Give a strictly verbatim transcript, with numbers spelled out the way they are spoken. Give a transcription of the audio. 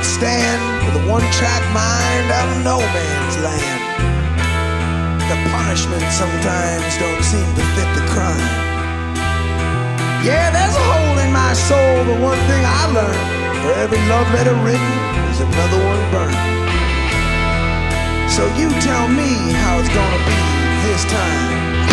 can't stand with a one-track mind out of no man's land. The punishment sometimes don't seem to fit the crime. Yeah, there's a hole in my soul, but one thing I learned: for every love letter written, there's another one burned. So you tell me how it's gonna be this time.